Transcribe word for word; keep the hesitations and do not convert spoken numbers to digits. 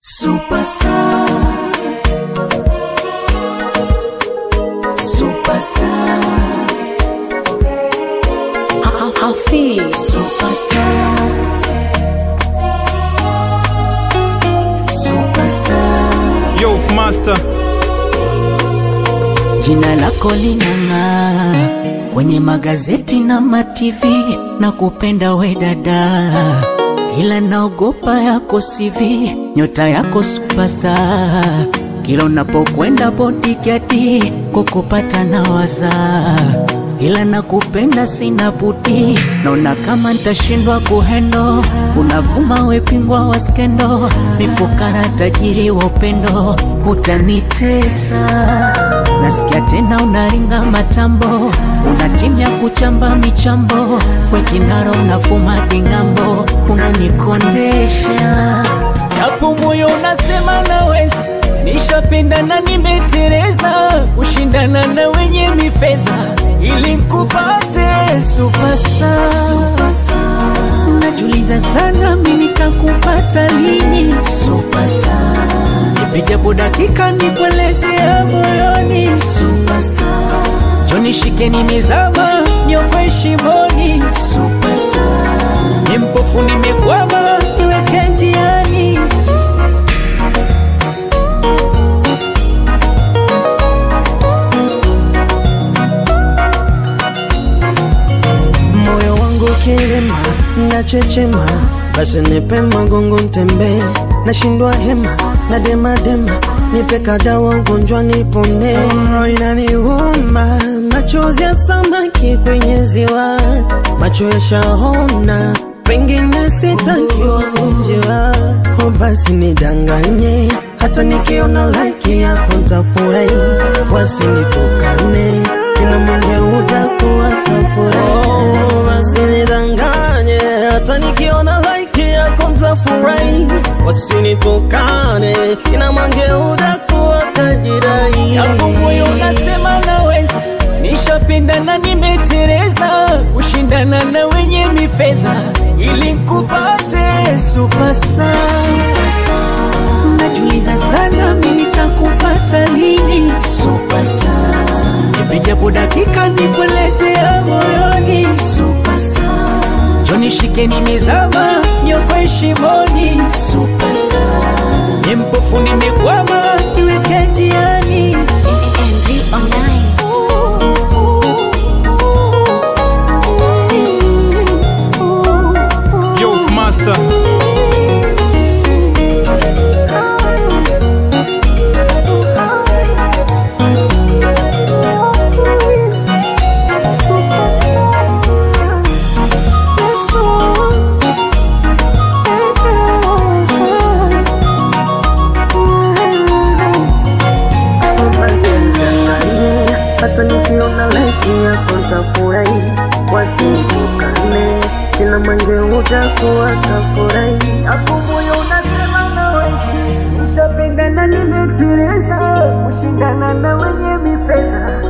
Superstar, superstar, Hafi, superstar, superstar. Yo, master. Jina lako linang'aa kwenye magazeti na ma T V, na kupenda we dada, ila naogopa yako C V, nyota yako superstar. Kila unapokwenda bodyguard kukupata na waza, ila nakupenda sina budi, naona kama nitashindwa kuhendo. Unavuma we pingwa wa skendo, mifukara tajiri wa upendo, utanitesa. Nasikia tena unaringa matambo, unatimia kuchamba michambo, we kinara unafuma dingambo, unanikondesha. Yapo moyo unasema naweza, nishapenda na nimetereza, kushindana na wenye mifedha ili kupate superstar, superstar. Najuliza sana mimi nitakupata lini superstar, nipe japo dakika nikueleze ya moyoni superstar. Joni shike nimezama nyokwe shimoni superstar, nimpofu nimekwama niweke njiani. Kilema, na chechema, basi nipe magongo ntembe, na shindwa hema, na dema dema, nipe kadawa ugonjwa nipone. Oh, inaniuma, machozi ya samaki kwenye ziwa, macho ya shahona, pengine sitaki wangunjiwa. Oh, basi nidanganye, hata nikiona like yako ntafurahi, wasinikukane, kina mwenge udakuwa tafurahi. Oh, basi nidanganye, hata nikiona like yako ntafurahi, wasinikukane, kina mwenge udakuwa tajirai. Hapo moyo unasema naweza, nishapenda na nimetereza, kushindana na wenye mifedha ili kupate superstar, superstar. Najuliza sana mimi nitakupata lini superstar, nipe japo dakika nikueleze ya moyoni superstar. Joni shike nimezama nyokwe shimoni superstar, nimpofu nimekwama niweke njiani. M V Online. Yo, master. Hata nikiona like yako ntafurahi, wasinikukane, kina mwenge utakuwa tafurahi. Hapo moyo unasema naweza, nishapenda na nimetereza, kushindana na wenye mifedha